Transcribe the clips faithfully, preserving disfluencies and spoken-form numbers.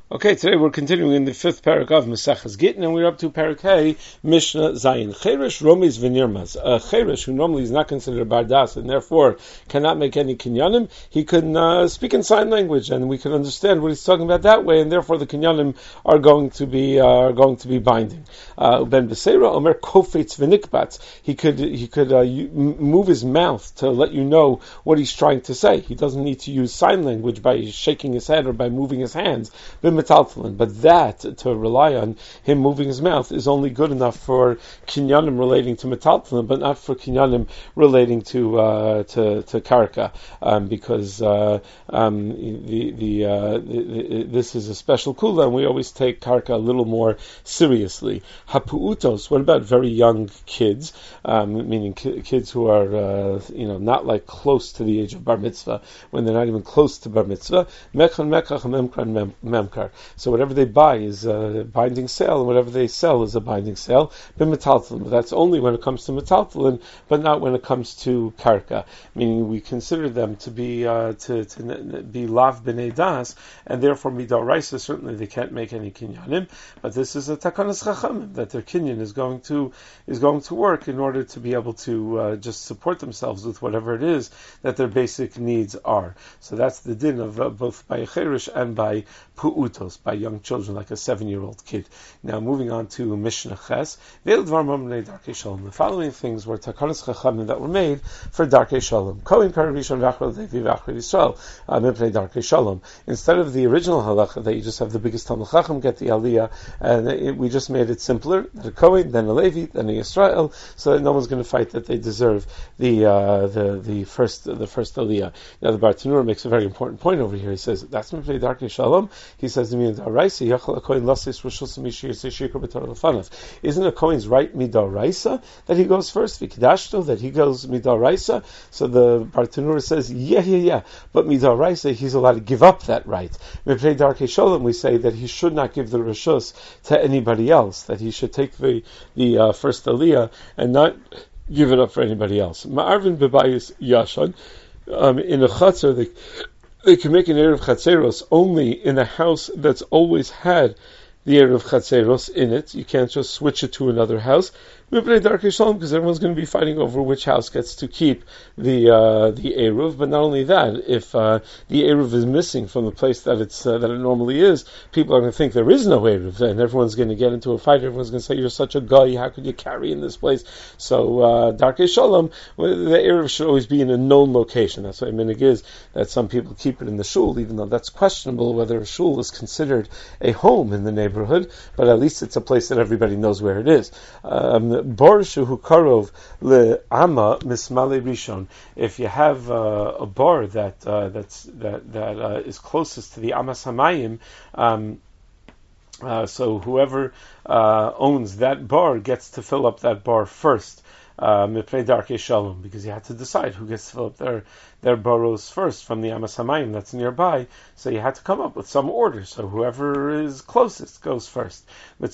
Okay, today we're continuing in the fifth parak of Maseches Gittin, and we're up to parak Hey, Mishnah Zayin. Cheresh Romis V'nirmas. A cheresh who normally is not considered a bardas and therefore cannot make any kinyanim, he can uh, speak in sign language, and we can understand what he's talking about that way, and therefore the kinyanim are going to be uh, are going to be binding. Uh, ben Beseira Omer Kofetz V'nikbatz. He could he could uh, move his mouth to let you know what he's trying to say. He doesn't need to use sign language by shaking his head or by moving his hands. But that, to rely on him moving his mouth, is only good enough for kinyanim relating to metaltalin, but not for kinyanim relating to uh, to, to karka, um, because uh, um, the the, uh, the, the this is a special kula, and we always take karka a little more seriously. Hapuutos. What about very young kids, um, meaning ki- kids who are uh, you know not like close to the age of bar mitzvah, when they're not even close to bar mitzvah? Mechan mekach memkran memkar. So whatever they buy is a binding sale, and whatever they sell is a binding sale. But that's only when it comes to metaltalin, but not when it comes to karka. Meaning we consider them to be uh, to, to be lav b'nei das, and therefore midaraisa certainly they can't make any kinyanim. But this is a takanas chachamim that their kinyan is going to is going to work in order to be able to uh, just support themselves with whatever it is that their basic needs are. So that's the din of uh, both by cherish and by pu'ut, by young children, like a seven-year-old kid. Now, moving on to Mishnah Ches, the following things were takanas chachamim that were made for Darkei Shalom. Kohen Karivishon V'Achar Levi V'Achar Yisrael Mipnei Darkei Shalom. Instead of the original halacha that you just have the biggest Talmid Chacham get the Aliyah, and it, we just made it simpler: the Kohen, then a Levi, then a Yisrael, so that no one's going to fight that they deserve the uh, the the first the first Aliyah. Now, the Bartanura makes a very important point over here. He says that's Mipnei Darkei Shalom. He says isn't a Kohen's right midaraisa that he goes first, vikdashto that he goes midaraisa? So the Bartanura says, yeah, yeah, yeah, but midaraisa he's allowed to give up that right. Mipnei Darkei Shalom, we say that he should not give the reshus to anybody else, that he should take the the uh, first aliyah and not give it up for anybody else. Ma'arvin bebayis yashan, um, in a chatzar they They can make an Erev Chatzeros only in a house that's always had the Erev Chatzeros in it. You can't just switch it to another house. Because everyone's going to be fighting over which house gets to keep the uh, the Eruv. But not only that, if uh, the Eruv is missing from the place that it's uh, that it normally is, people are going to think there is no Eruv, and everyone's going to get into a fight. Everyone's going to say, "You're such a guy. How could you carry in this place?" So uh, Darkei Shalom, well, the Eruv should always be in a known location. That's why minig is that some people keep it in the shul, even though that's questionable whether a shul is considered a home in the neighborhood. But at least it's a place that everybody knows where it is. Um, Bor shehu karov le'ama mismale rishon. If you have uh, a bar that uh, that's that that uh, is closest to the amas hamayim, um, uh, so whoever uh, owns that bar gets to fill up that bar first. Mipnei Darkei Shalom, because you had to decide who gets to fill up their their burrows first from the Amas Hamayim that's nearby. So you had to come up with some order. So whoever is closest goes first. When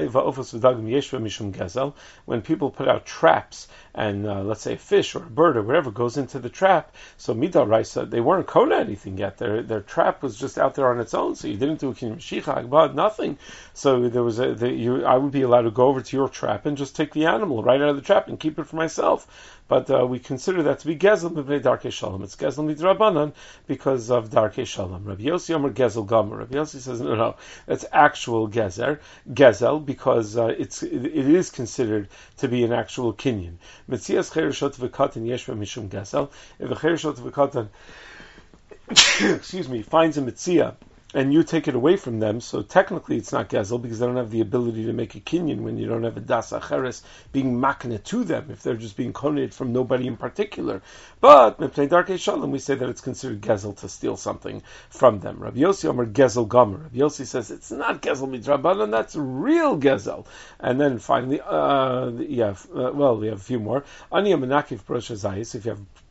people put out traps, and uh, let's say a fish or a bird or whatever goes into the trap, so midaraisa, they weren't kona anything yet. Their their trap was just out there on its own. So you didn't do a kinyum shicha agbad, nothing. So there was a the, you, I would be allowed to go over to your trap and just take the animal right out of the trap and keep it for myself. But uh, we consider that to be gezel b'nei Darkei Shalom. It's gezel midrabanan because of Darkei Shalom. Rabbi Yossi Omer gezel gomer. Rabbi Yossi says no, no, that's actual gezer gezel because uh, it's it, it is considered to be an actual kinyan. Metzias chereshot v'katan yeshva mishum gezel. If a chereshot v'katan, excuse me, finds a mitzia and you take it away from them, so technically it's not gezel because they don't have the ability to make a kinyan when you don't have a das acheres being makne to them if they're just being koned from nobody in particular. But mipnei Darkei Shalom, we say that it's considered gezel to steal something from them. Rabbi Yossi Omer gezel gomer. Rabbi Yossi says it's not gezel midrabanan, that's real gezel. And then finally, uh, yeah, uh, well, we have a few more. Ani amenakif brosha zayis, if you have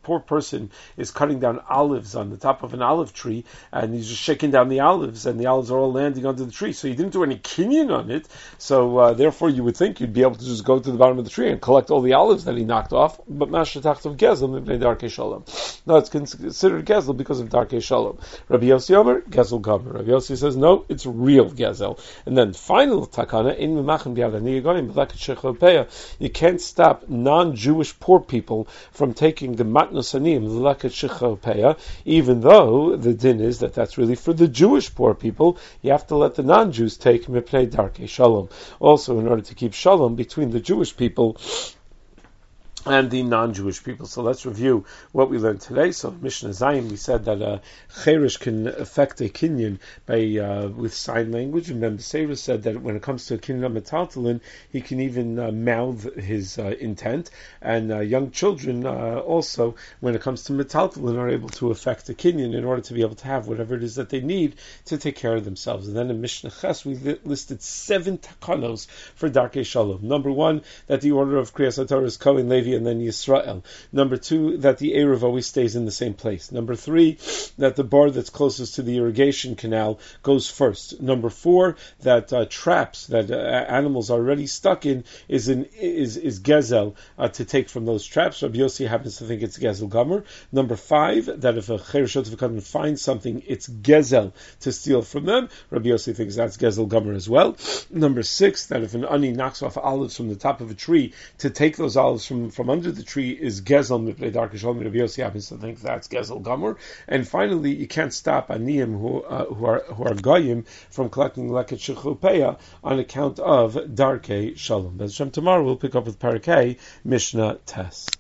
poor person is cutting down olives on the top of an olive tree, and he's just shaking down the olives, and the olives are all landing under the tree. So he didn't do any kinyan on it. So uh, therefore, you would think you'd be able to just go to the bottom of the tree and collect all the olives that he knocked off. But mashatach of gezel mipnei darkei shalom. No, it's considered gezel because of darkei shalom. Rabbi Yossi Omer gezel gomer. Rabbi Yossi says no, it's real gezel. And then final takana in memachem bi'adani yagonim b'leket shechopeya. You can't stop non-Jewish poor people from taking the matnos aniyim b'leket shechopeya, even though the din is that that's really for the Jewish poor people. You have to let the non-Jews take mipnei darkei shalom. Also, in order to keep shalom between the Jewish people and the non-Jewish people. So let's review what we learned today. So Mishnah Zayin, we said that a cherish can affect a kinyan by uh, with sign language, and then the Seira said that when it comes to a kinyan metaltalin, he can even uh, mouth his uh, intent. And uh, young children uh, also, when it comes to metaltalin, are able to affect a kinyan in order to be able to have whatever it is that they need to take care of themselves. And then in Mishnah Ches, we li- listed seven takanos for darkei shalom. Number one, that the order of Kriyas HaTorah is Kohen, Levi, and then Yisrael. Number two, that the Eruv always stays in the same place. Number three, that the bar that's closest to the irrigation canal goes first. Number four, that uh, traps that uh, animals are already stuck in is in, is is gezel uh, to take from those traps. Rabbi Yossi happens to think it's gezel gomer. Number five, that if a chereshot v'kadmon finds something, it's gezel to steal from them. Rabbi Yossi thinks that's gezel gomer as well. Number six, that if an ani knocks off olives from the top of a tree to take those olives from from under the tree is gezel mipnei darkei shalom. Rabbi Yossi happens to think that's gezel gomer. And finally, you can't stop aniyim who uh, who are who are goyim from collecting leket shechupeya on account of darkei shalom. Tomorrow we'll pick up with Parakei Mishnah Tes.